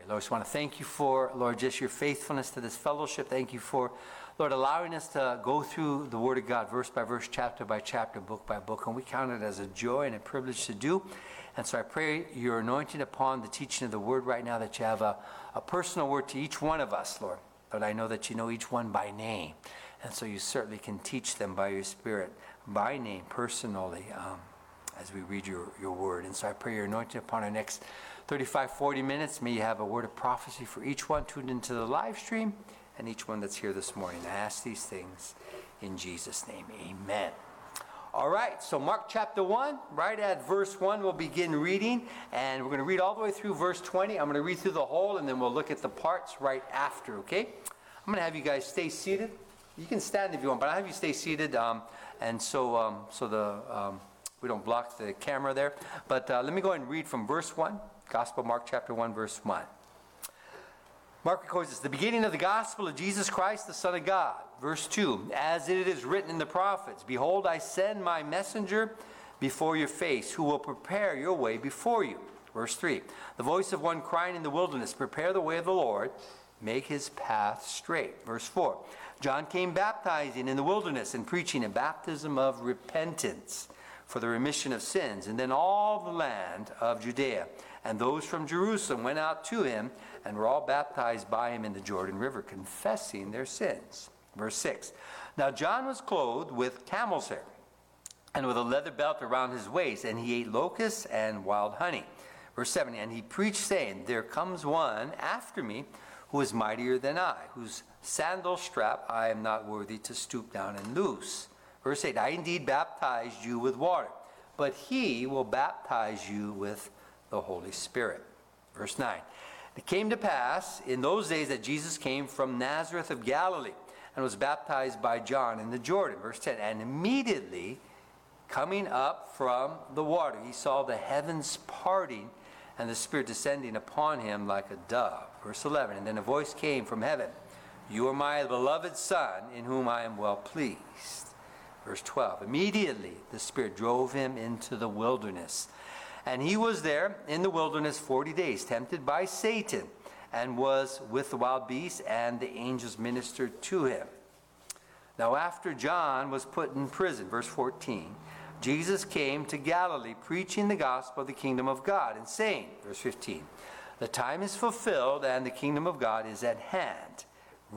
Lord, I just want to thank you for, Lord, just your faithfulness to this fellowship. Thank you for, Lord, allowing us to go through the Word of God, verse by verse, chapter by chapter, book by book. And we count it as a joy and a privilege to do. And so I pray your anointing upon the teaching of the Word right now, that you have a personal word to each one of us, Lord. But I know that you know each one by name. And so you certainly can teach them by your Spirit, by name, personally, as we read your word. And so I pray your anointing upon our next 35, 40 minutes. May you have a word of prophecy for each one tuned into the live stream and each one that's here this morning. I ask these things in Jesus' name. Amen. All right, so Mark chapter 1, right at verse 1, we'll begin reading. And we're going to read all the way through verse 20. I'm going to read through the whole, and then we'll look at the parts right after, okay? I'm going to have you guys stay seated. You can stand if you want, but I'll have you stay seated. And so we don't block the camera there. But let me go ahead and read from verse 1. Gospel of Mark chapter 1, verse 1. Mark records this: the beginning of the gospel of Jesus Christ, the Son of God. Verse 2. As it is written in the prophets, behold, I send my messenger before your face, who will prepare your way before you. Verse 3. The voice of one crying in the wilderness, prepare the way of the Lord, make his path straight. Verse 4. John came baptizing in the wilderness and preaching a baptism of repentance for the remission of sins. And then all the land of Judea and those from Jerusalem went out to him and were all baptized by him in the Jordan River, confessing their sins. Verse 6. Now John was clothed with camel's hair and with a leather belt around his waist, and he ate locusts and wild honey. Verse 7. And he preached, saying, there comes one after me who is mightier than I, whose sandal strap I am not worthy to stoop down and loose. Verse 8, I indeed baptized you with water, but he will baptize you with the Holy Spirit. Verse 9, it came to pass in those days that Jesus came from Nazareth of Galilee and was baptized by John in the Jordan. Verse 10, and immediately coming up from the water, he saw the heavens parting and the Spirit descending upon him like a dove. Verse 11, and then a voice came from heaven, you are my beloved Son, in whom I am well pleased. Verse 12, immediately the Spirit drove him into the wilderness. And he was there in the wilderness 40 days, tempted by Satan, and was with the wild beasts, and the angels ministered to him. Now after John was put in prison, verse 14, Jesus came to Galilee, preaching the gospel of the kingdom of God, and saying, verse 15, the time is fulfilled, and the kingdom of God is at hand.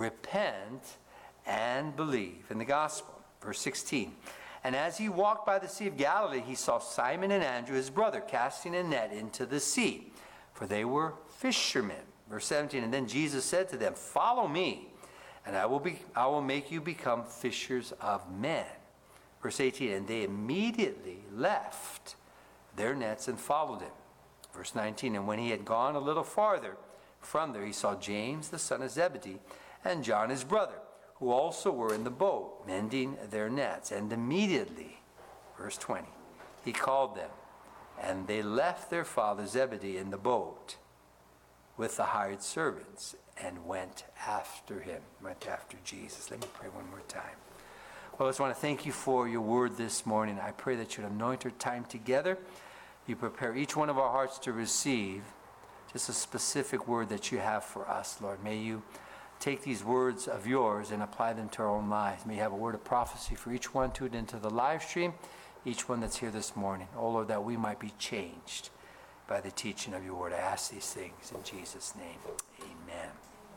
Repent and believe in the gospel. Verse 16, and as he walked by the sea of Galilee, he saw Simon and Andrew, his brother, casting a net into the sea, for they were fishermen. Verse 17, and then Jesus said to them, follow me, and I will make you become fishers of men. Verse 18, and they immediately left their nets and followed him. Verse 19, and when he had gone a little farther from there, he saw James, the son of Zebedee, and John, his brother, who also were in the boat, mending their nets. And immediately, verse 20, he called them, and they left their father Zebedee in the boat with the hired servants, and went after him, went after Jesus. Let me pray one more time. Well, I just want to thank you for your word this morning. I pray that you'd anoint our time together. You prepare each one of our hearts to receive just a specific word that you have for us, Lord. May you take these words of yours and apply them to our own lives. May you have a word of prophecy for each one tuned into the live stream, each one that's here this morning. Oh Lord, that we might be changed by the teaching of your word. I ask these things in Jesus' name. Amen.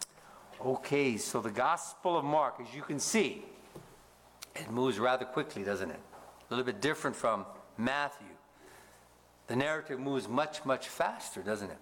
Okay, so the Gospel of Mark, as you can see, it moves rather quickly, doesn't it? A little bit different from Matthew. The narrative moves much, much faster, doesn't it?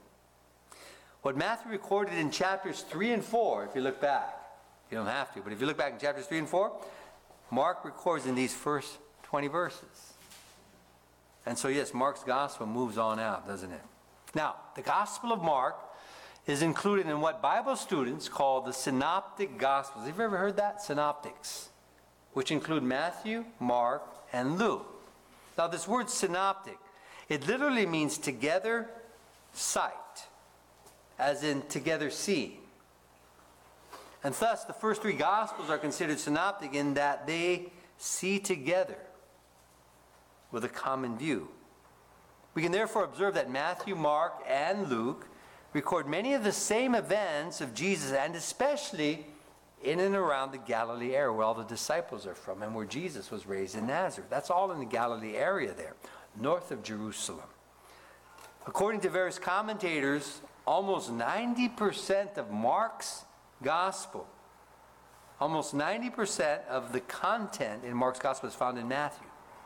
What Matthew recorded in chapters 3 and 4, if you look back, you don't have to, but if you look back in chapters 3 and 4, Mark records in these first 20 verses. And so yes, Mark's gospel moves on out, doesn't it? Now, the Gospel of Mark is included in what Bible students call the Synoptic Gospels. Have you ever heard that? Synoptics, which include Matthew, Mark, and Luke. Now this word synoptic, it literally means together sight, as in together seen. And thus the first three Gospels are considered synoptic in that they see together with a common view. We can therefore observe that Matthew, Mark, and Luke record many of the same events of Jesus, and especially in and around the Galilee area where all the disciples are from and where Jesus was raised in Nazareth. That's all in the Galilee area there, north of Jerusalem. According to various commentators, almost 90% of Mark's gospel, almost 90% of the content in Mark's gospel is found in Matthew.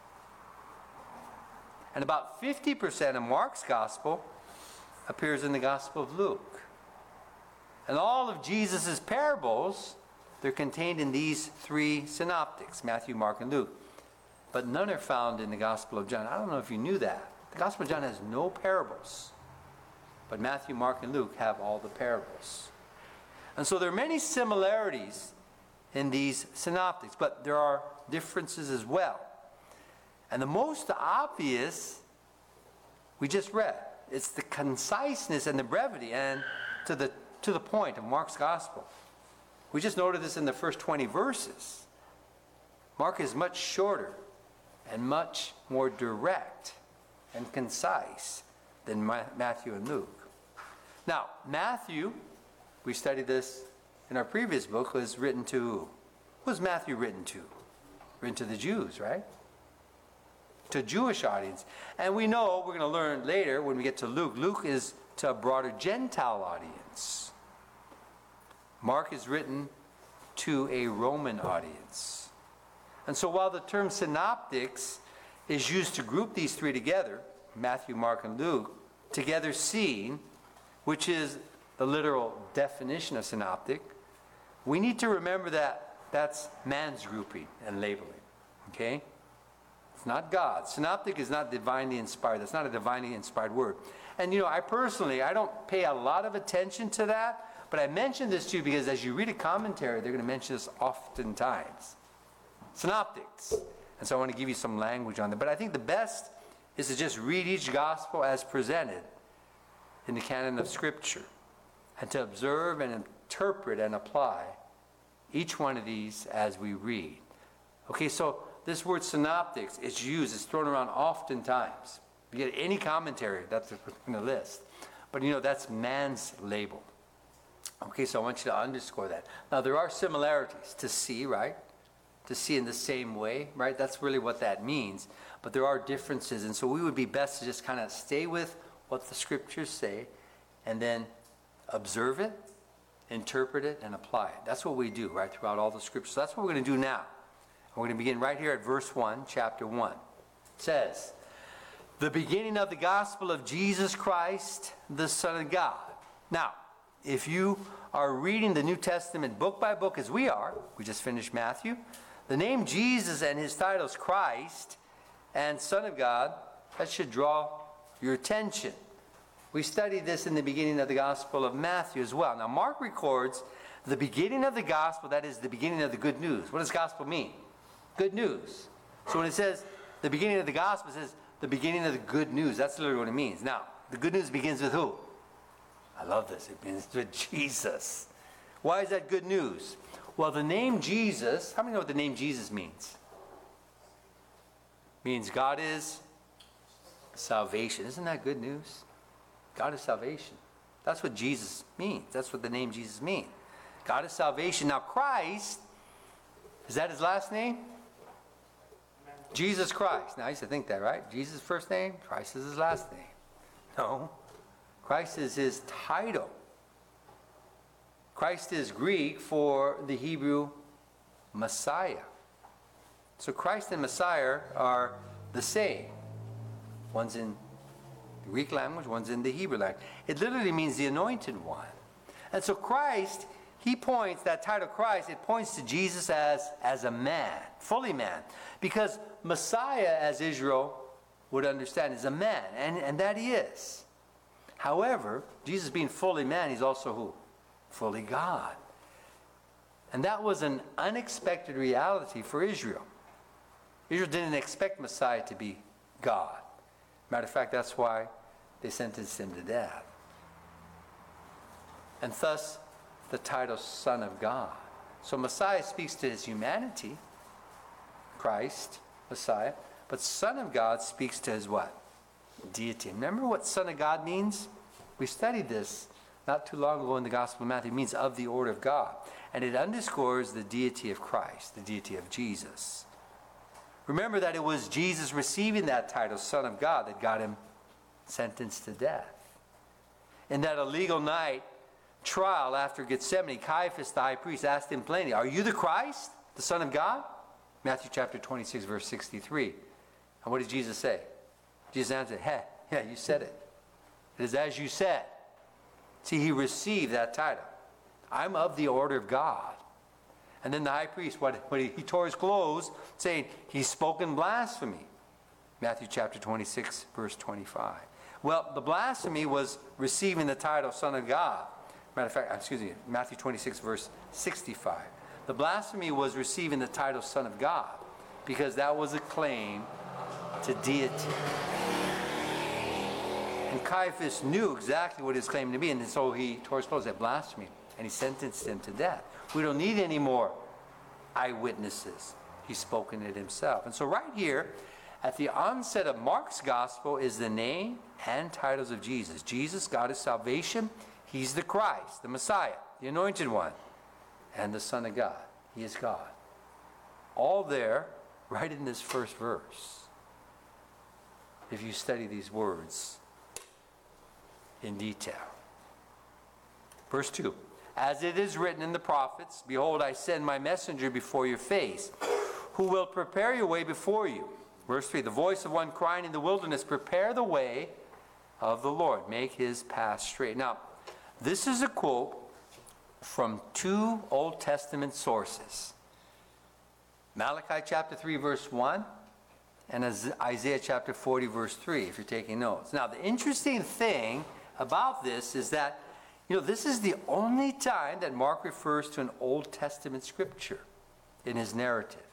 And about 50% of Mark's gospel appears in the Gospel of Luke. And all of Jesus' parables, they're contained in these three synoptics, Matthew, Mark, and Luke. But none are found in the Gospel of John. I don't know if you knew that. The Gospel of John has no parables. But Matthew, Mark, and Luke have all the parables. And so there are many similarities in these synoptics, but there are differences as well. And the most obvious, we just read. It's the conciseness and the brevity and to the point of Mark's gospel. We just noted this in the first 20 verses. Mark is much shorter and much more direct and concise than Matthew and Luke. Now, Matthew, we studied this in our previous book, was written to who? Who was Matthew written to? Written to the Jews, right? To a Jewish audience. And we know, we're going to learn later when we get to Luke, Luke is to a broader Gentile audience. Mark is written to a Roman audience. And so while the term synoptics is used to group these three together, Matthew, Mark, and Luke, together seen, which is the literal definition of synoptic, we need to remember that that's man's grouping and labeling. Okay? It's not God. Synoptic is not divinely inspired. That's not a divinely inspired word. And I personally, I don't pay a lot of attention to that, but I mention this to you because as you read a commentary, they're going to mention this oftentimes. Synoptics. And so I want to give you some language on that. But I think the best is to just read each gospel as presented in the canon of Scripture and to observe and interpret and apply each one of these as we read. Okay, so this word synoptics is used, it's thrown around oftentimes. You get any commentary, that's what we're going to list. But that's man's label. Okay, so I want you to underscore that. Now there are similarities to see, right? To see in the same way, right? That's really what that means. But there are differences, and so we would be best to just kind of stay with what the Scriptures say and then observe it, interpret it, and apply it. That's what we do, right, throughout all the Scriptures. So that's what we're going to do now. We're going to begin right here at verse 1, chapter 1. It says, the beginning of the gospel of Jesus Christ, the Son of God. Now, if you are reading the New Testament book by book as we are, we just finished Matthew, the name Jesus and his titles Christ and Son of God, that should draw your attention. We studied this in the beginning of the Gospel of Matthew as well. Now, Mark records the beginning of the gospel, that is the beginning of the good news. What does gospel mean? Good news. So when it says the beginning of the gospel, it says the beginning of the good news. That's literally what it means. Now, the good news begins with who? I love this. It begins with Jesus. Why is that good news? Well, the name Jesus, how many know what the name Jesus means? Means God is salvation. Isn't that good news? God is salvation. That's what Jesus means. That's what the name Jesus means. God is salvation. Now Christ, is that his last name? Jesus Christ. Now I used to think that, right? Jesus' first name, Christ is his last name. No. Christ is his title. Christ is Greek for the Hebrew Messiah. So Christ and Messiah are the same. One's in the Greek language, one's in the Hebrew language. It literally means the anointed one. And so Christ, he points, that title Christ, it points to Jesus as a man, fully man. Because Messiah, as Israel would understand, is a man, and that he is. However, Jesus being fully man, he's also who? Fully God. And that was an unexpected reality for Israel. Israel didn't expect Messiah to be God. Matter of fact, that's why they sentenced him to death. And thus, the title Son of God. So Messiah speaks to his humanity, Christ, Messiah, but Son of God speaks to his what? Deity. Remember what Son of God means? We studied this not too long ago in the Gospel of Matthew. It means of the order of God. And it underscores the deity of Christ, the deity of Jesus. Remember that it was Jesus receiving that title, Son of God, that got him sentenced to death. In that illegal night trial after Gethsemane, Caiaphas, the high priest, asked him plainly, "Are you the Christ, the Son of God?" Matthew chapter 26, verse 63. And what did Jesus say? Jesus answered, "Hey, yeah, you said it. It is as you said." See, he received that title. I'm of the order of God. And then the high priest, he tore his clothes, saying, "He's spoken blasphemy." Matthew chapter 26, verse 25. Well, the blasphemy was receiving the title Son of God. Matter of fact, Matthew 26, verse 65. The blasphemy was receiving the title Son of God because that was a claim to deity. And Caiaphas knew exactly what his claim to be, and so he tore his clothes at blasphemy, and he sentenced him to death. We don't need any more eyewitnesses. He's spoken it himself. And so right here, at the onset of Mark's gospel, is the name and titles of Jesus. Jesus, God is salvation. He's the Christ, the Messiah, the Anointed One, and the Son of God. He is God. All there, right in this first verse. If you study these words in detail. Verse 2. As it is written in the prophets, "Behold, I send my messenger before your face, who will prepare your way before you." Verse 3. The voice of one crying in the wilderness, "Prepare the way of the Lord. Make his path straight." Now, this is a quote from two Old Testament sources. Malachi chapter 3, verse 1, and Isaiah chapter 40, verse 3, if you're taking notes. Now, the interesting thing about this is that, this is the only time that Mark refers to an Old Testament scripture in his narrative.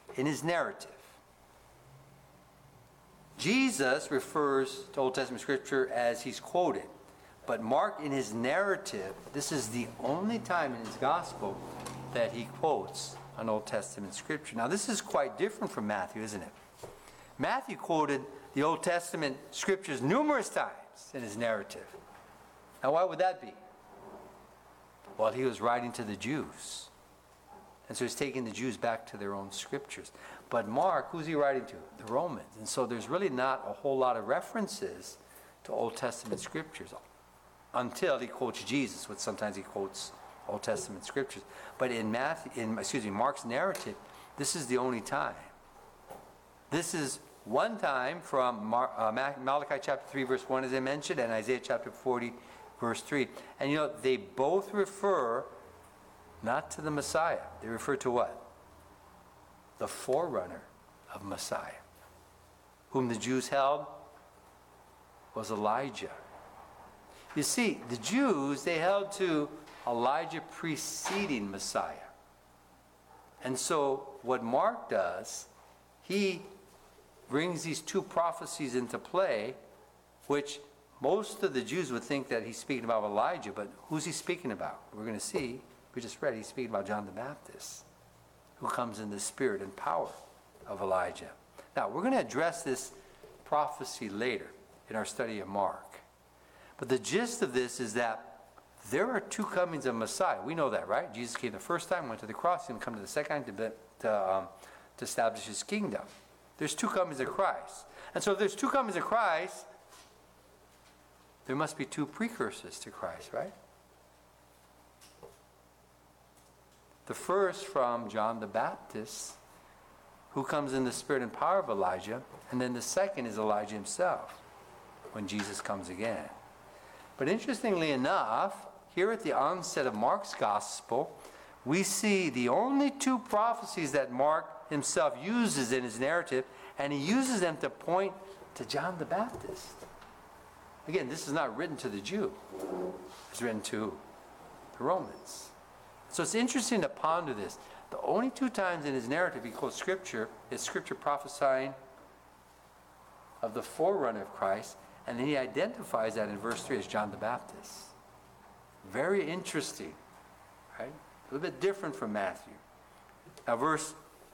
Jesus refers to Old Testament scripture as he's quoted. But Mark, in his narrative, this is the only time in his gospel that he quotes an Old Testament scripture. Now, this is quite different from Matthew, isn't it? Matthew quoted the Old Testament scriptures numerous times in his narrative. Now, why would that be? Well, he was writing to the Jews. And so he's taking the Jews back to their own scriptures. But Mark, who's he writing to? The Romans. And so there's really not a whole lot of references to Old Testament scriptures until he quotes Jesus, which sometimes he quotes Old Testament scriptures. But in Mark's narrative, this is the only time. This is one time from Malachi chapter 3, verse 1, as I mentioned, and Isaiah chapter 40, verse 3. And they both refer not to the Messiah. They refer to what? The forerunner of Messiah, whom the Jews held was Elijah. You see, the Jews, they held to Elijah preceding Messiah. And so what Mark does, he brings these two prophecies into play, which most of the Jews would think that he's speaking about Elijah, but who's he speaking about? We're going to see, we just read, he's speaking about John the Baptist, who comes in the spirit and power of Elijah. Now, we're going to address this prophecy later in our study of Mark. But the gist of this is that there are two comings of Messiah. We know that, right? Jesus came the first time, went to the cross, and come to the second time to establish his kingdom. There's two comings of Christ. And so if there's two comings of Christ, there must be two precursors to Christ, right? The first from John the Baptist, who comes in the spirit and power of Elijah, and then the second is Elijah himself, when Jesus comes again. But interestingly enough, here at the onset of Mark's gospel, we see the only two prophecies that Mark himself uses in his narrative, and he uses them to point to John the Baptist. Again, this is not written to the Jew. It's written to the Romans. So it's interesting to ponder this. The only two times in his narrative he quotes Scripture is Scripture prophesying of the forerunner of Christ, and then he identifies that in verse 3 as John the Baptist. Very interesting, right? A little bit different from Matthew. Now verse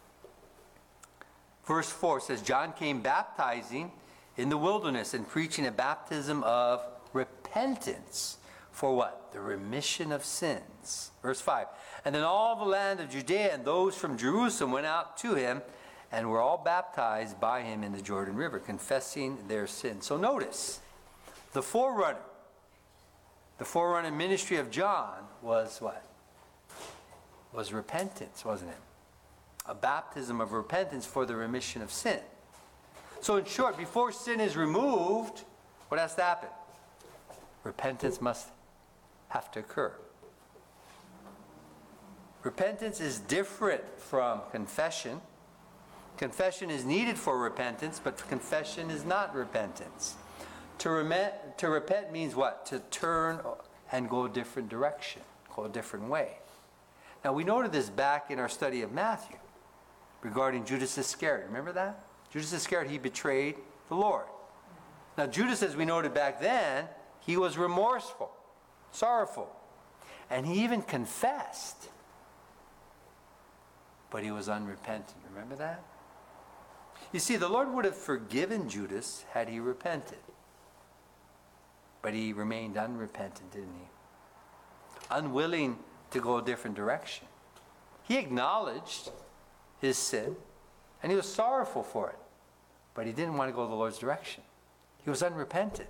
4 says, John came baptizing in the wilderness and preaching a baptism of repentance For what? The remission of sins. Verse 5. And then all the land of Judea and those from Jerusalem went out to him and were all baptized by him in the Jordan River, confessing their sins. So notice, the forerunner ministry of John was what? Was repentance, wasn't it? A baptism of repentance for the remission of sin. So in short, before sin is removed, what has to happen? Repentance must have to occur. Repentance is different from confession. Confession is needed for repentance, but confession is not repentance. To repent means what? To turn and go a different direction, go a different way. Now we noted this back in our study of Matthew regarding Judas Iscariot. Remember that? Judas Iscariot, he betrayed the Lord. Now Judas, as we noted back then, he was remorseful, sorrowful, and he even confessed. But he was unrepentant. Remember that? You see, the Lord would have forgiven Judas had he repented. But he remained unrepentant, didn't he? Unwilling to go a different direction. He acknowledged his sin, and he was sorrowful for it. But he didn't want to go the Lord's direction. He was unrepentant.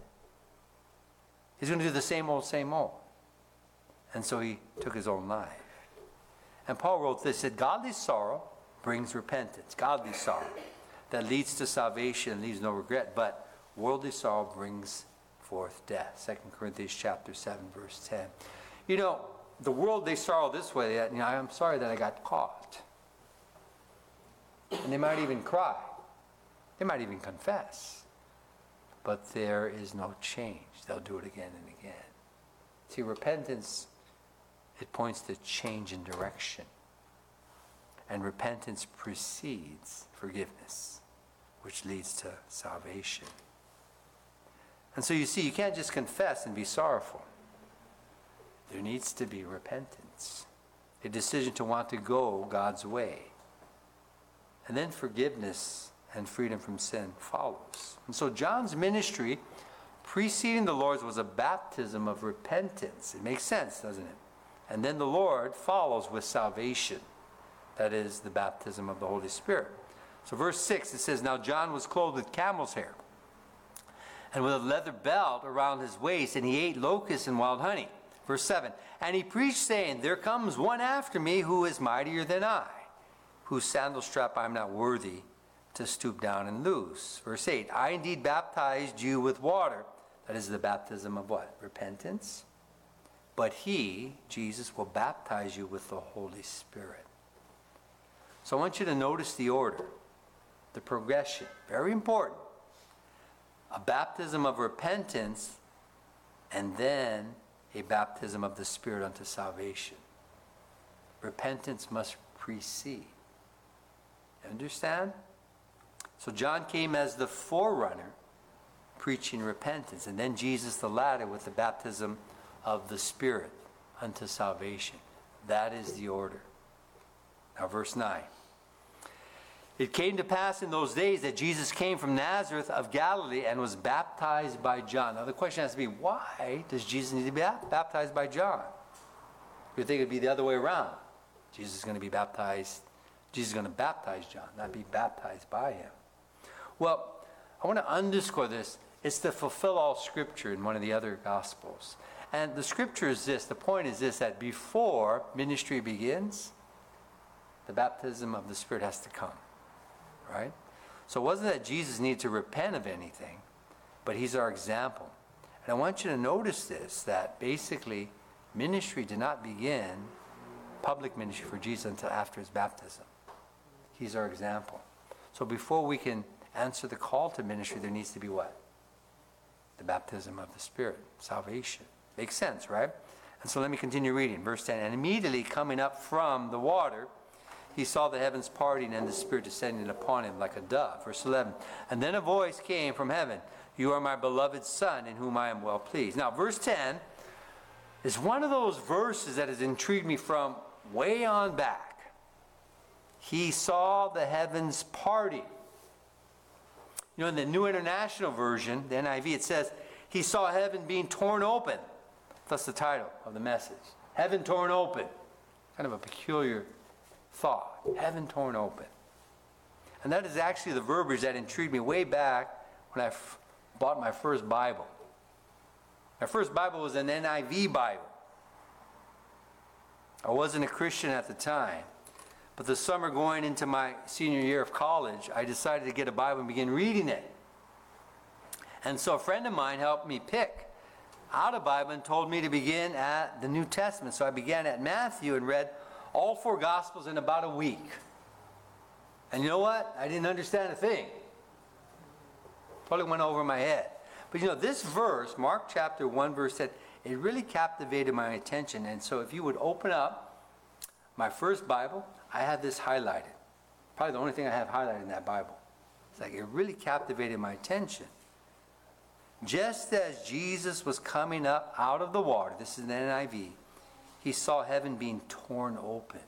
He's going to do the same old, same old. And so he took his own life. And Paul wrote this, said, godly sorrow brings repentance. Godly sorrow that leads to salvation and leaves no regret. But worldly sorrow brings forth death. 2 Corinthians chapter 7, verse 10. You know, the world, they sorrow this way. That, I'm sorry that I got caught. And they might even cry. They might even confess. But there is no change. They'll do it again and again. See, repentance, it points to change in direction. And repentance precedes forgiveness, which leads to salvation. And so you see, you can't just confess and be sorrowful. There needs to be repentance, a decision to want to go God's way. And then forgiveness and freedom from sin follows. And so John's ministry preceding the Lord's was a baptism of repentance. It makes sense, doesn't it? And then the Lord follows with salvation. That is the baptism of the Holy Spirit. So verse 6, it says, now John was clothed with camel's hair and with a leather belt around his waist, and he ate locusts and wild honey. Verse 7, and he preached, saying, there comes one after me who is mightier than I, whose sandal strap I am not worthy to stoop down and loose. Verse 8, I indeed baptized you with water. That is the baptism of what? Repentance. But he, Jesus, will baptize you with the Holy Spirit. So I want you to notice the order, the progression. Very important. A baptism of repentance, and then a baptism of the Spirit unto salvation. Repentance must precede. Understand? So John came as the forerunner, preaching repentance, and then Jesus the latter with the baptism of the Spirit unto salvation. That is the order. Now verse 9. It came to pass in those days that Jesus came from Nazareth of Galilee and was baptized by John. Now the question has to be, why does Jesus need to be baptized by John? You would think it would be the other way around. Jesus is going to baptize John, not be baptized by him. Well, I want to underscore this. It's to fulfill all Scripture in one of the other Gospels. And the Scripture is this, the point is this, that before ministry begins, the baptism of the Spirit has to come. Right? So it wasn't that Jesus needed to repent of anything, but he's our example. And I want you to notice this, that basically ministry did not begin, public ministry for Jesus, until after his baptism. He's our example. So before we can answer the call to ministry, there needs to be what? The baptism of the Spirit, salvation. Makes sense, right? And so let me continue reading. Verse 10, and immediately coming up from the water, he saw the heavens parting and the Spirit descending upon him like a dove. Verse 11, and then a voice came from heaven, you are my beloved Son, in whom I am well pleased. Now, verse 10 is one of those verses that has intrigued me from way on back. He saw the heavens parting. You know, in the New International Version, the NIV, it says, he saw heaven being torn open, That's the title of the message. Heaven torn open. Kind of a peculiar thought. Heaven torn open. And that is actually the verbiage that intrigued me way back when I bought my first Bible. My first Bible was an NIV Bible. I wasn't a Christian at the time. But the summer going into my senior year of college, I decided to get a Bible and begin reading it. And so a friend of mine helped me pick out a Bible and told me to begin at the New Testament. So I began at Matthew and read all 4 Gospels in about a week. And you know what? I didn't understand a thing. Probably went over my head. But you know, this verse, Mark chapter 1 verse 10, it really captivated my attention. And so if you would open up my first Bible, I have this highlighted. Probably the only thing I have highlighted in that Bible. It's like it really captivated my attention. Just as Jesus was coming up out of the water, this is an NIV, he saw heaven being torn open.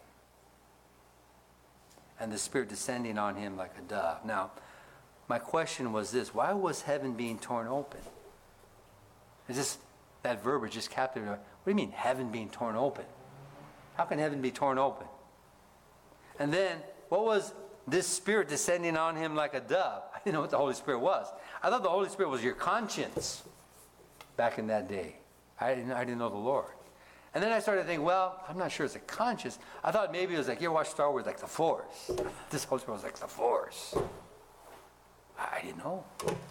And the Spirit descending on him like a dove. Now, my question was this: why was heaven being torn open? Is this that verbiage just captivated? What do you mean, heaven being torn open? How can heaven be torn open? And then, what was this Spirit descending on him like a dove? I didn't know what the Holy Spirit was. I thought the Holy Spirit was your conscience back in that day. I didn't know the Lord. And then I started thinking, well, I'm not sure it's a conscience. I thought maybe it was like, you ever watch Star Wars, like the Force? This Holy Spirit was like the Force. I didn't know.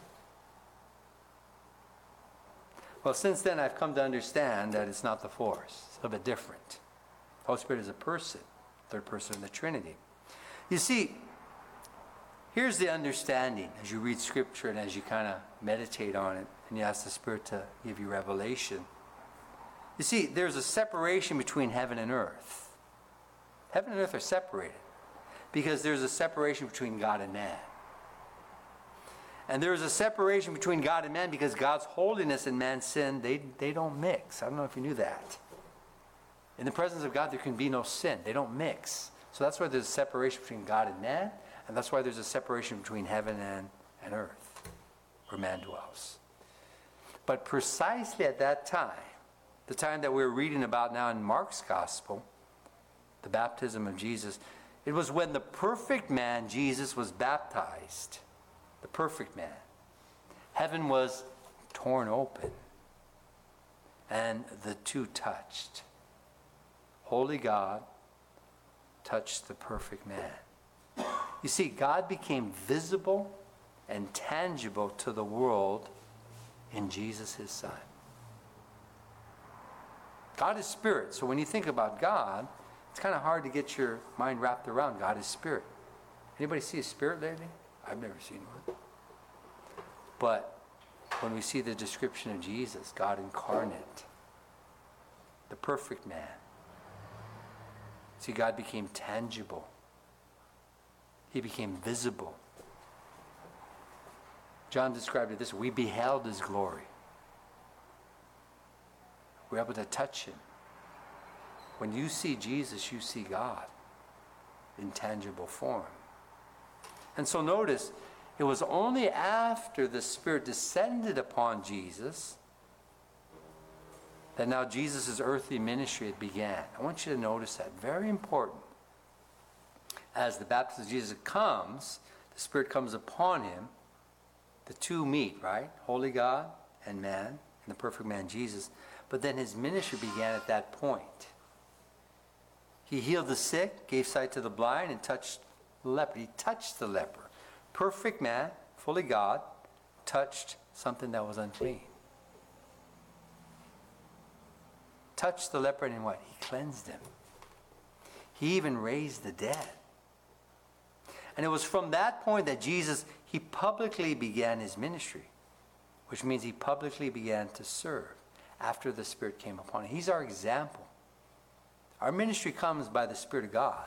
Well, since then, I've come to understand that it's not the Force. It's a little bit different. The Holy Spirit is a person, third person in the Trinity. You see, here's the understanding as you read Scripture and as you kind of meditate on it and you ask the Spirit to give you revelation. You see, there's a separation between heaven and earth. Heaven and earth are separated because there's a separation between God and man. And there is a separation between God and man because God's holiness and man's sin, they don't mix. I don't know if you knew that. In the presence of God, there can be no sin. They don't mix. So that's why there's a separation between God and man, and that's why there's a separation between heaven and earth, where man dwells. But precisely at that time, the time that we're reading about now in Mark's Gospel, the baptism of Jesus, it was when the perfect man, Jesus, was baptized. The perfect man. Heaven was torn open, and the two touched. Holy God touched the perfect man. You see, God became visible and tangible to the world in Jesus, his Son. God is spirit, so when you think about God, it's kind of hard to get your mind wrapped around. God is spirit. Anybody see a spirit lately? I've never seen one. But when we see the description of Jesus, God incarnate, the perfect man, see, God became tangible. He became visible. John described it this way: we beheld his glory. We're able to touch him. When you see Jesus, you see God in tangible form. And so notice, it was only after the Spirit descended upon Jesus that now Jesus' earthly ministry began. I want you to notice that. Very important. As the baptism of Jesus comes, the Spirit comes upon him. The two meet, right? Holy God and man, and the perfect man Jesus. But then his ministry began at that point. He healed the sick, gave sight to the blind, and touched the leper. He touched the leper. Perfect man, fully God, touched something that was unclean. Touched the leper, and what? He cleansed him. He even raised the dead. And it was from that point that Jesus, he publicly began his ministry, which means he publicly began to serve after the Spirit came upon him. He's our example. Our ministry comes by the Spirit of God.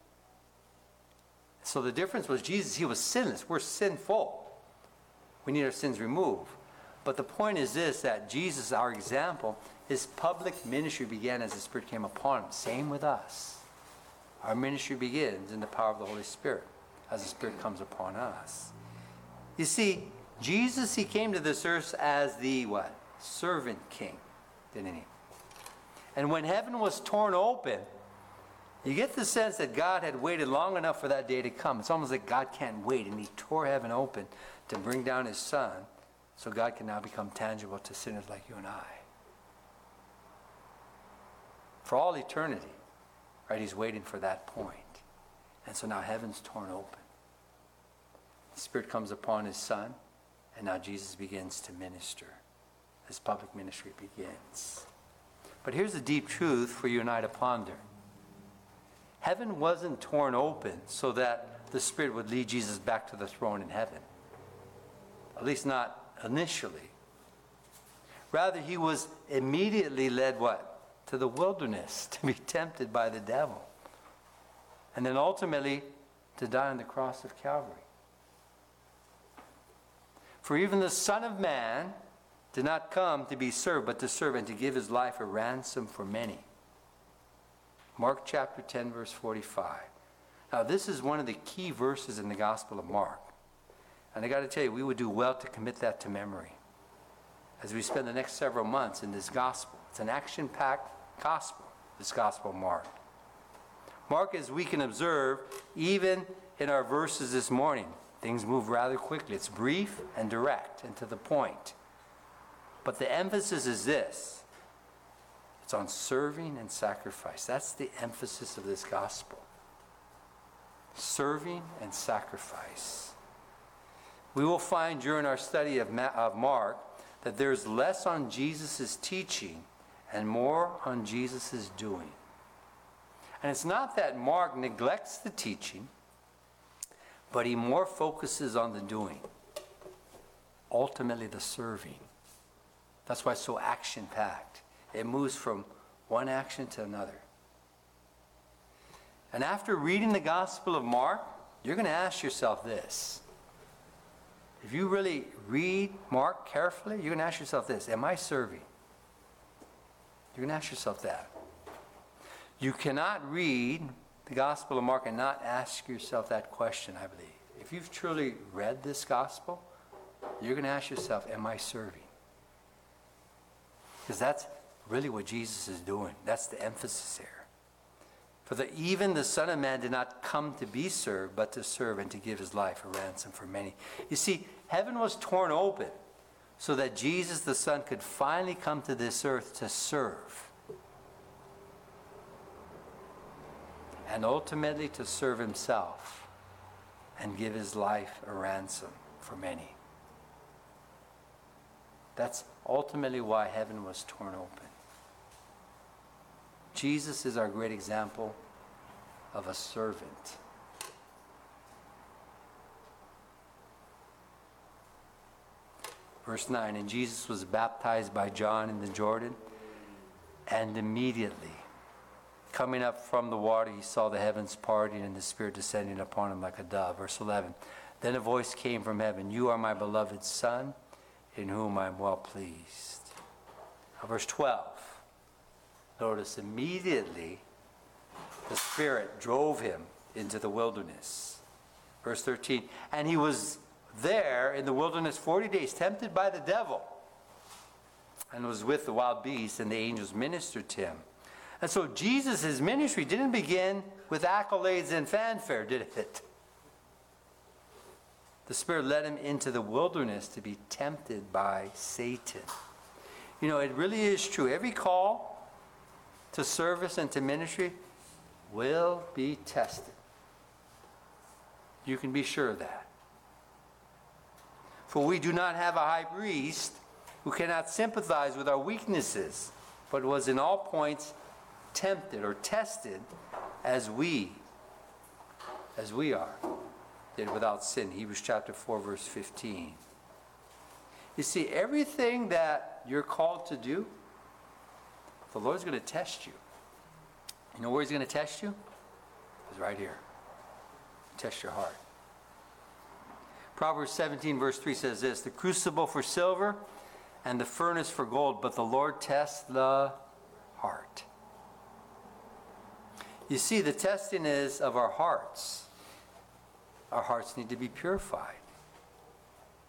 So the difference was Jesus, he was sinless. We're sinful. We need our sins removed. But the point is this, that Jesus, our example, his public ministry began as the Spirit came upon him. Same with us. Our ministry begins in the power of the Holy Spirit as the Spirit comes upon us. You see, Jesus, he came to this earth as the what? Servant king, didn't he? And when heaven was torn open, you get the sense that God had waited long enough for that day to come. It's almost like God can't wait, and he tore heaven open to bring down his Son so God can now become tangible to sinners like you and I. For all eternity, right? He's waiting for that point. And so now heaven's torn open. The Spirit comes upon his Son, and now Jesus begins to minister. His public ministry begins. But here's the deep truth for you and I to ponder. Heaven wasn't torn open so that the Spirit would lead Jesus back to the throne in heaven. At least not initially. Rather, he was immediately led what? To the wilderness to be tempted by the devil. And then ultimately to die on the cross of Calvary. For even the Son of Man did not come to be served, but to serve and to give his life a ransom for many. Mark chapter 10, verse 45. Now, this is one of the key verses in the Gospel of Mark. And I got to tell you, we would do well to commit that to memory as we spend the next several months in this Gospel. It's an action-packed Gospel, this Gospel of Mark. Mark, as we can observe, even in our verses this morning, things move rather quickly. It's brief and direct and to the point. But the emphasis is this. It's on serving and sacrifice. That's the emphasis of this gospel. Serving and sacrifice. We will find during our study of Mark that there's less on Jesus' teaching and more on Jesus' doing. And it's not that Mark neglects the teaching, but he more focuses on the doing. Ultimately, the serving. That's why it's so action-packed. It moves from one action to another. And after reading the Gospel of Mark, you're going to ask yourself this. If you really read Mark carefully, you're going to ask yourself this. Am I serving? You're going to ask yourself that. You cannot read the Gospel of Mark and not ask yourself that question, I believe. If you've truly read this Gospel, you're going to ask yourself, am I serving? Because that's really what Jesus is doing. That's the emphasis here. For even the Son of Man did not come to be served, but to serve and to give his life a ransom for many. You see, heaven was torn open so that Jesus the Son could finally come to this earth to serve. And ultimately to serve himself and give his life a ransom for many. That's ultimately why heaven was torn open. Jesus is our great example of a servant. Verse 9, and Jesus was baptized by John in the Jordan, and immediately, coming up from the water, he saw the heavens parting and the Spirit descending upon him like a dove. Verse 11, then a voice came from heaven, you are my beloved Son, in whom I am well pleased. Now, verse 12, notice immediately the Spirit drove him into the wilderness. Verse 13, and he was there in the wilderness 40 days, tempted by the devil, and was with the wild beasts, and the angels ministered to him. And so Jesus' ministry didn't begin with accolades and fanfare, did it? The Spirit led him into the wilderness to be tempted by Satan. You know, it really is true. Every call to service and to ministry will be tested. You can be sure of that. For we do not have a high priest who cannot sympathize with our weaknesses, but was in all points tempted or tested as we are, yet without sin. Hebrews chapter 4, verse 15. You see, everything that you're called to do, the Lord's going to test you. You know where he's going to test you? It's right here. Test your heart. Proverbs 17 verse 3 says this, the crucible for silver and the furnace for gold, but the Lord tests the heart. You see, the testing is of our hearts. Our hearts need to be purified.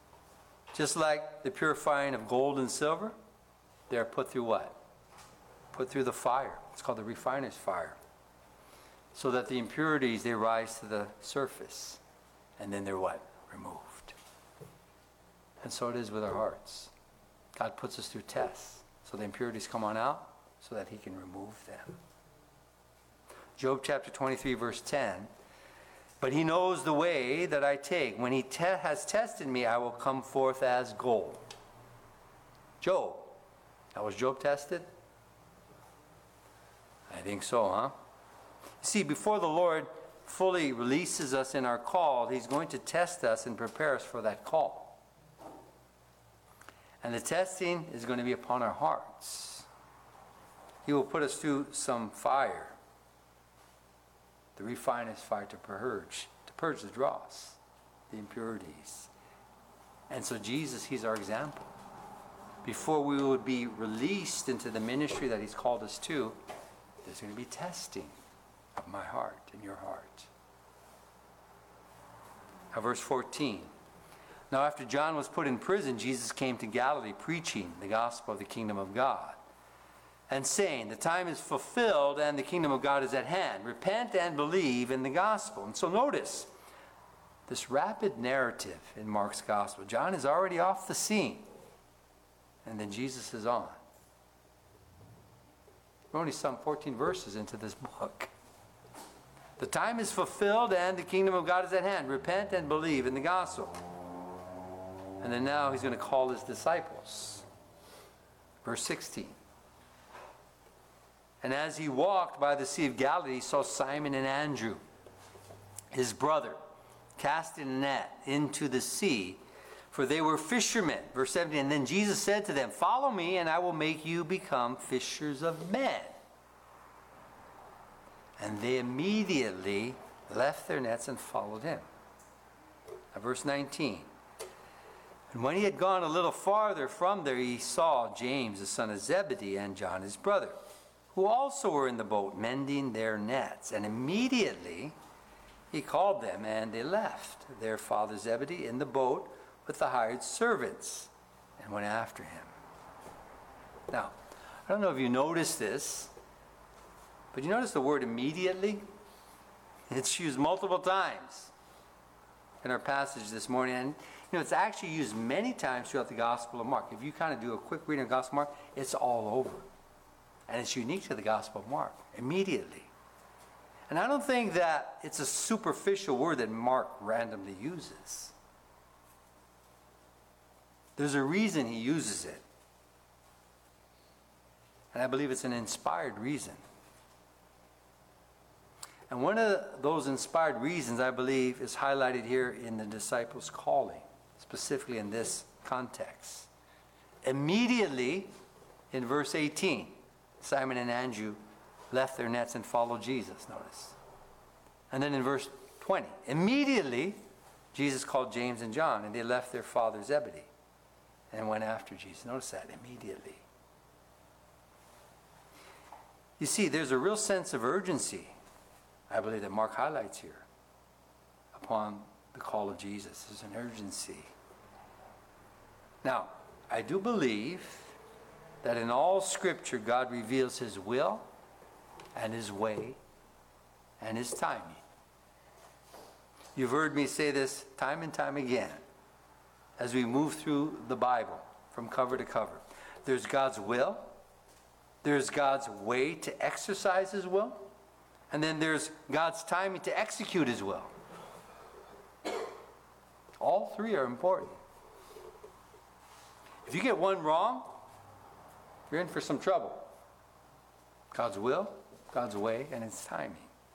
Just like the purifying of gold and silver, they are put through what? put through the fire. It's called the refiner's fire. So that the impurities, they rise to the surface. And then they're what? Removed. And so it is with our hearts. God puts us through tests. So the impurities come on out so that he can remove them. Job chapter 23 verse 10. But he knows the way that I take. When he has tested me, I will come forth as gold. Job. Now, was Job tested? I think so, huh? See, before the Lord fully releases us in our call, he's going to test us and prepare us for that call. And the testing is going to be upon our hearts. He will put us through some fire. The refiner's fire to purge the dross, the impurities. And so Jesus, he's our example. Before we would be released into the ministry that he's called us to, there's going to be testing of my heart and your heart. Now, verse 14. Now, after John was put in prison, Jesus came to Galilee preaching the gospel of the kingdom of God, and saying, the time is fulfilled and the kingdom of God is at hand. Repent and believe in the gospel. And so notice this rapid narrative in Mark's gospel. John is already off the scene. And then Jesus is on. We're only some 14 verses into this book. The time is fulfilled and the kingdom of God is at hand. Repent and believe in the gospel. And then now he's going to call his disciples. Verse 16. And as he walked by the Sea of Galilee, he saw Simon and Andrew, his brother, casting a net into the sea, for they were fishermen. Verse 17, and then Jesus said to them, follow me, and I will make you become fishers of men. And they immediately left their nets and followed him. Now, verse 19. And when he had gone a little farther from there, he saw James, the son of Zebedee, and John, his brother, who also were in the boat, mending their nets. And immediately he called them, and they left their father Zebedee in the boat with the hired servants, and went after him. Now, I don't know if you noticed this, but you notice the word immediately? It's used multiple times in our passage this morning. And it's actually used many times throughout the Gospel of Mark. If you kind of do a quick reading of the Gospel of Mark, it's all over. And it's unique to the Gospel of Mark. Immediately. And I don't think that it's a superficial word that Mark randomly uses. There's a reason he uses it. And I believe it's an inspired reason. And one of those inspired reasons, I believe, is highlighted here in the disciples' calling, specifically in this context. Immediately, in verse 18, Simon and Andrew left their nets and followed Jesus, notice. And then in verse 20, immediately, Jesus called James and John, and they left their father Zebedee and went after Jesus. Notice that, immediately. You see, there's a real sense of urgency, I believe, that Mark highlights here upon the call of Jesus. There's an urgency. Now, I do believe that in all Scripture, God reveals his will and his way and his timing. You've heard me say this time and time again as we move through the Bible from cover to cover. There's God's will, there's God's way to exercise his will, and then there's God's timing to execute his will. All three are important. If you get one wrong, you're in for some trouble. God's will, God's way, and its timing.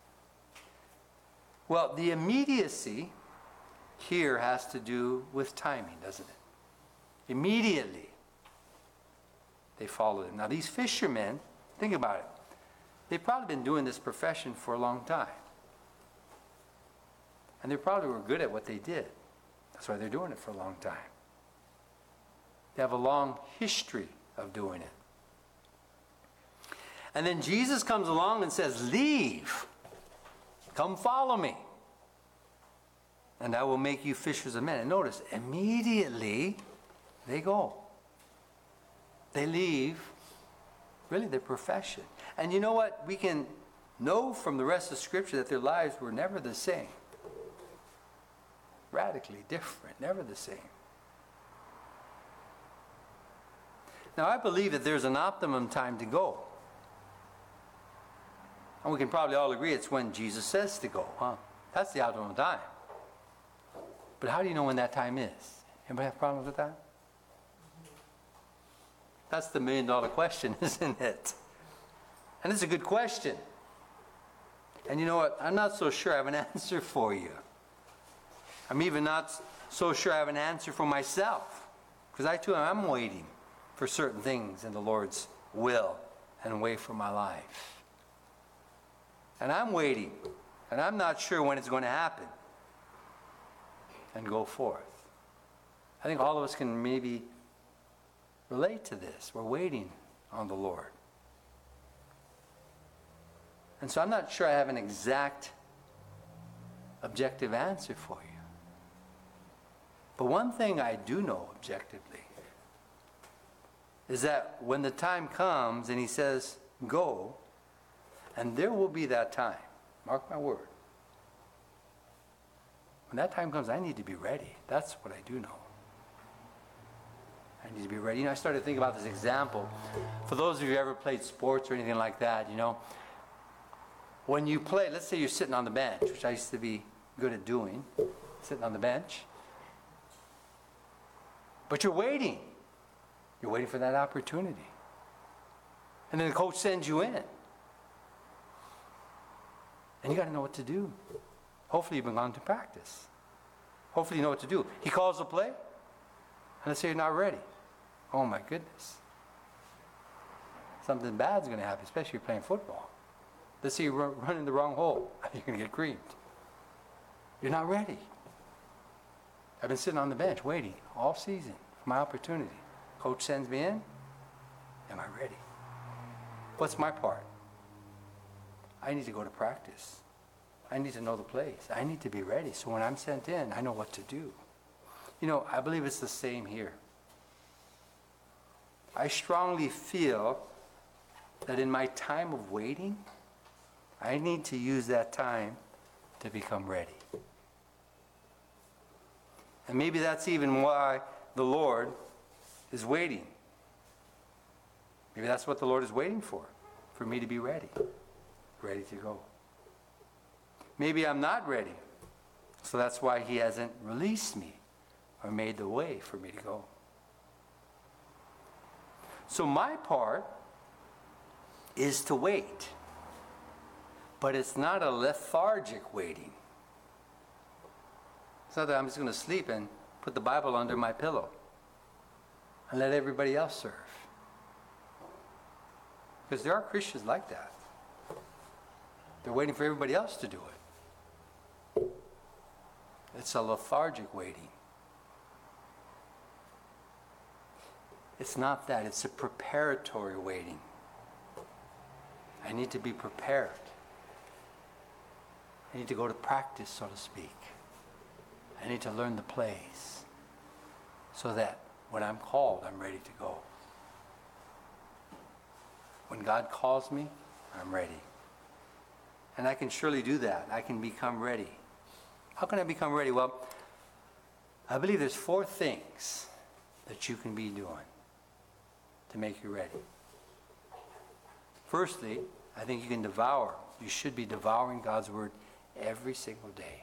Well, the immediacy here has to do with timing, doesn't it? Immediately, they followed him. Now, these fishermen, think about it. They've probably been doing this profession for a long time. And they probably were good at what they did. That's why they're doing it for a long time. They have a long history of doing it. And then Jesus comes along and says, leave. Come follow me. And I will make you fishers of men. And notice, immediately they go. They leave Really, their profession. And you know what? We can know from the rest of Scripture that their lives were never the same. Radically different, never the same. Now, I believe that there's an optimum time to go. And we can probably all agree it's when Jesus says to go, huh? That's the optimum time. But how do you know when that time is? Anybody have problems with that? That's the million-dollar question, isn't it? And it's a good question. And you know what? I'm not so sure I have an answer for you. I'm even not so sure I have an answer for myself. Because I too am waiting for certain things in the Lord's will and way for my life. And I'm waiting. And I'm not sure when it's going to happen. And go forth. I think all of us can maybe relate to this. We're waiting on the Lord. And so I'm not sure I have an exact objective answer for you. But one thing I do know objectively is that when the time comes and he says, go, and there will be that time, mark my word. When that time comes, I need to be ready. That's what I do know. I need to be ready. You know, I started thinking about this example. For those of you who ever played sports or anything like that, you know, when you play, let's say you're sitting on the bench, which I used to be good at doing, sitting on the bench. But you're waiting. You're waiting for that opportunity. And then the coach sends you in. And you got to know what to do. Hopefully you've been gone to practice. Hopefully you know what to do. He calls a play. And let's say you're not ready. Oh my goodness. Something bad's going to happen, especially if you're playing football. Let's say you run in the wrong hole. You're going to get creamed. You're not ready. I've been sitting on the bench waiting all season for my opportunity. Coach sends me in. Am I ready? What's my part? I need to go to practice. I need to know the plays. I need to be ready. So when I'm sent in, I know what to do. You know, I believe it's the same here. I strongly feel that in my time of waiting, I need to use that time to become ready. And maybe that's even why the Lord is waiting. Maybe that's what the Lord is waiting for me to be ready to go. Maybe I'm not ready, so that's why he hasn't released me or made the way for me to go. So my part is to wait, but it's not a lethargic waiting. It's not that I'm just going to sleep and put the Bible under my pillow and let everybody else serve. Because there are Christians like that. They're waiting for everybody else to do it. It's a lethargic waiting. It's not that. It's a preparatory waiting. I need to be prepared. I need to go to practice, so to speak. I need to learn the plays so that when I'm called, I'm ready to go. When God calls me, I'm ready. And I can surely do that. I can become ready. How can I become ready? Well, I believe there's 4 things that you can be doing to make you ready. Firstly, I think you should be devouring God's Word every single day.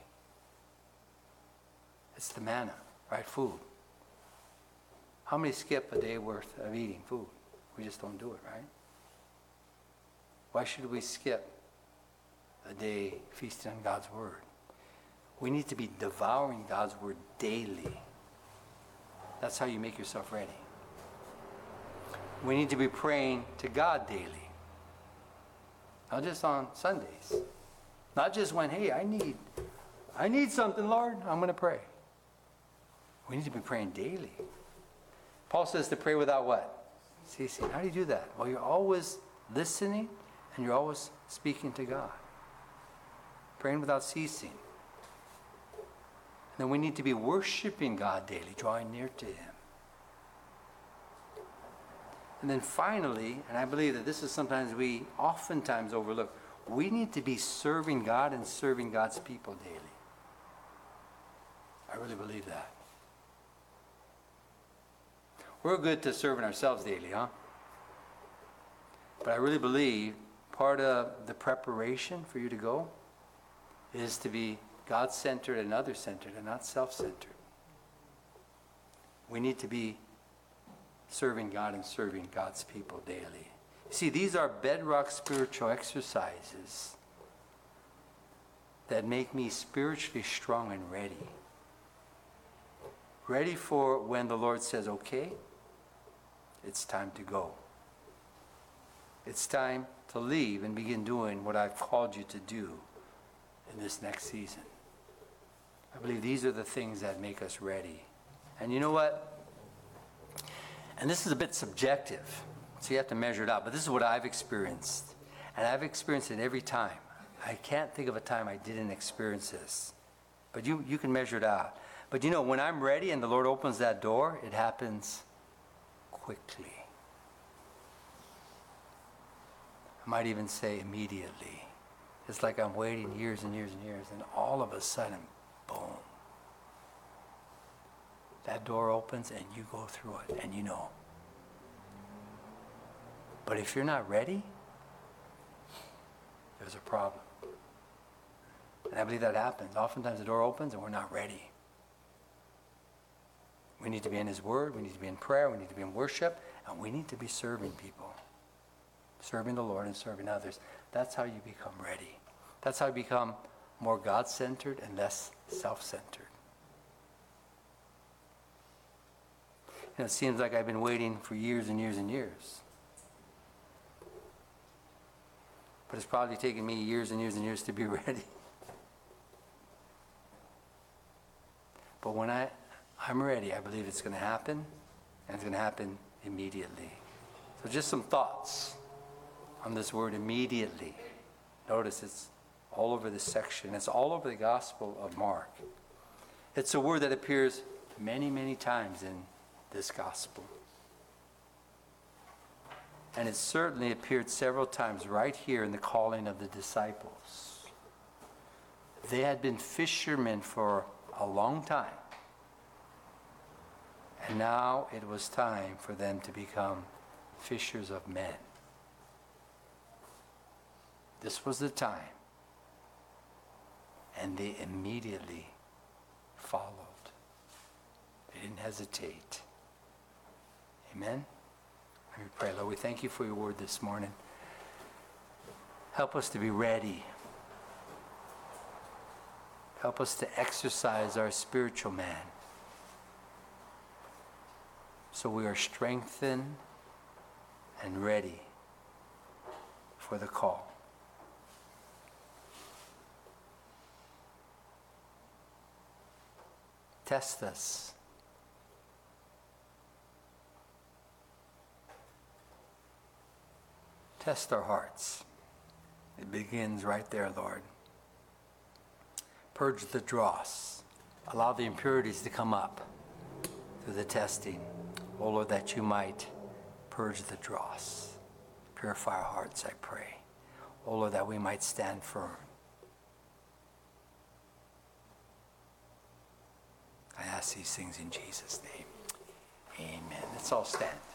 It's the manna, right? Food. How many skip a day worth of eating food? We just don't do it, right? Why should we skip a day feasting on God's Word? We need to be devouring God's Word daily. That's how you make yourself ready. We need to be praying to God daily. Not just on Sundays. Not just when, hey, I need something, Lord, I'm going to pray. We need to be praying daily. Paul says to pray without what? Ceasing. How do you do that? Well, you're always listening and you're always speaking to God. Praying without ceasing. And then we need to be worshiping God daily, drawing near to Him. And then finally, and I believe that this is sometimes we oftentimes overlook, we need to be serving God and serving God's people daily. I really believe that. We're good to serving ourselves daily, huh? But I really believe part of the preparation for you to go is to be God-centered and other-centered and not self-centered. We need to be serving God and serving God's people daily. See, these are bedrock spiritual exercises that make me spiritually strong and ready. Ready for when the Lord says, okay, it's time to go. It's time to leave and begin doing what I've called you to do in this next season. I believe these are the things that make us ready. And you know what? And this is a bit subjective, so you have to measure it out. But this is what I've experienced. And I've experienced it every time. I can't think of a time I didn't experience this. But you can measure it out. But you know, when I'm ready and the Lord opens that door, it happens quickly. I might even say immediately. It's like I'm waiting years and years and years, and all of a sudden, boom. That door opens and you go through it, and you know. But if you're not ready, there's a problem. And I believe that happens. Oftentimes the door opens and we're not ready. We need to be in His Word, we need to be in prayer, we need to be in worship, and we need to be serving people. Serving the Lord and serving others. That's how you become ready. That's how you become more God-centered and less self-centered. You know, it seems like I've been waiting for years and years and years. But it's probably taken me years and years and years to be ready. But when I'm ready, I believe it's going to happen, and it's going to happen immediately. So just some thoughts on this word immediately. Notice it's all over this section. It's all over the Gospel of Mark. It's a word that appears many, many times in this Gospel. And it certainly appeared several times right here in the calling of the disciples. They had been fishermen for a long time. And now it was time for them to become fishers of men. This was the time. And they immediately followed. They didn't hesitate. Amen? Let me pray. Lord, we thank you for your word this morning. Help us to be ready. Help us to exercise our spiritual man, so we are strengthened and ready for the call. Test us. Test our hearts. It begins right there, Lord. Purge the dross. Allow the impurities to come up through the testing. Oh Lord, that you might purge the dross. Purify our hearts, I pray. Oh Lord, that we might stand firm. I ask these things in Jesus' name. Amen. Let's all stand.